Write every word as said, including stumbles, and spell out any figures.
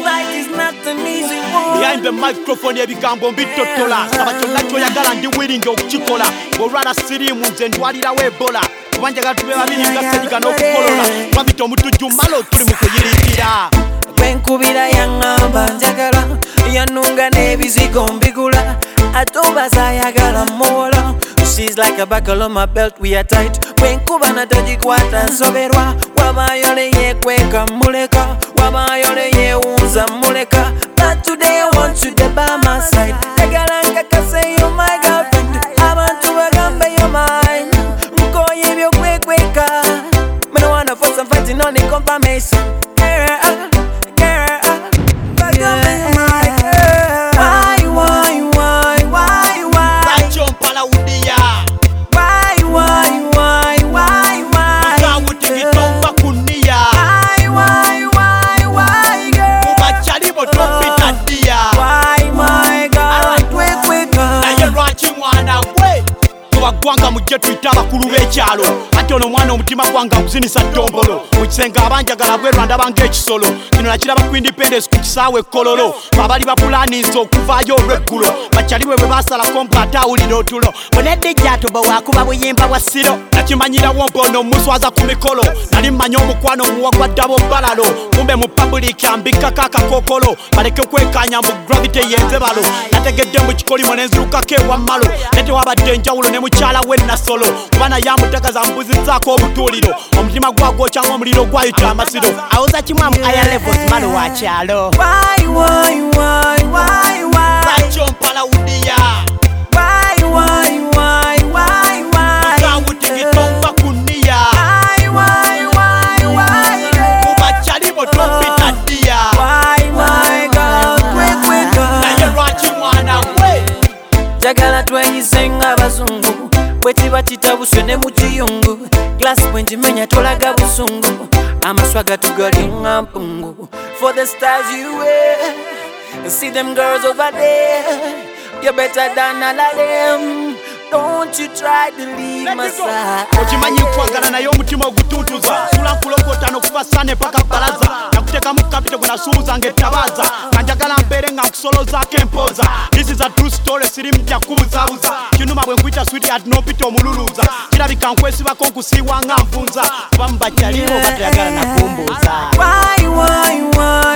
fight is not an easy one. Behind the microphone ebigambo mbitotola saba kyonna kyoyagala ndi willing okukikola olwala sirimu nze ndwalirawo ebola kubanja gatube babiri nga sediga n'okukolola twabita omutujju malo tuli mu kuyirikira Benkubira yangamba njagala yanunga n'ebizigo mbigula atubaza ayagala muwola. She's like a buckle on my belt, we are tight. Wenkuba na tajikwata nsoberwa wabayo leye kweka muleka wabayo leye unza muleka. But today I want you to by my side. Njagala nkakase you're my girlfriend. Abantu bagambe you're mine. Mkoye byo kwekweka. Me no wanna force and fighting on the confirmation. Girl, girl, bagambe my girl. Why, why, why, why, why? Racho mpala udia Why, why, why, why, why? Mukawutigitomba kunia Why, why, why, why, girl? mubachalibo tompita dia Why, my God, quick, quick, naye lwaki mwana gwe tubagwanga mujje tuyita abakulu b'ekyalo ate ono omwana omutima gwanga guzinisa ddombolo mu kisenge abanjagala bwerwa ndabanga ekisolo kino nakiraba ku independence ku kisaawe ekkololo babali bapulaninze okuvaayo olw'eggulo bakyalibwe bwe basalako mbu ate awulira otulo bonedejjaato bwewakuba buyimba bwa siro nakimanyirawo mpono omuswaza ku mikolo nali mmanya omukwano omuwa gwa ddabo balalo kumbe mu public ambikako akakokolo baleke kwekanya mu gravity yenze balo nategedde mu kikolimo nenzirukako ewammalo ne tewabadde enjawulo ne mukyala we nasolo kuba naye amutagaza mbuzizaako obutuuliro omutima gwagwokya ng'omuliro gwayita amasiro awoza kimwamu aya levels malo wa kyalo Why, why, why, why, why? Racho mpala udia Why, why, why, why, why? mukawutigitomba kunia Why, why, why, why, girl? mubachalibo tompita dia Why, my God, quick, quick, naye lwaki mwana gwe njagala tweyisenga abazungu bwe kiba kitabuswe ne mu kiyungu glasi bwe ngimenya tolaga busungu amaswa gatugalinga mpungu for the stars you wear see them girls over there you're better than all of them don't you try to leave my side okimanyi kwagala naye omutima ogutuutuza sula nkulokota n'okuva sane paka balaza nakutekamu kapito gwe nasuubuzanga ettabaza kanjagala mbeere nga nkusolozaako empoza this is a true story siri mutya kubuzaabuza kinuma bwe nkuyita sweetheart n'opita omululuuza kirabika nkwesibako nkusiiwa nga nfunza kuba mubakyalimu batayagala nakumbuuza why why why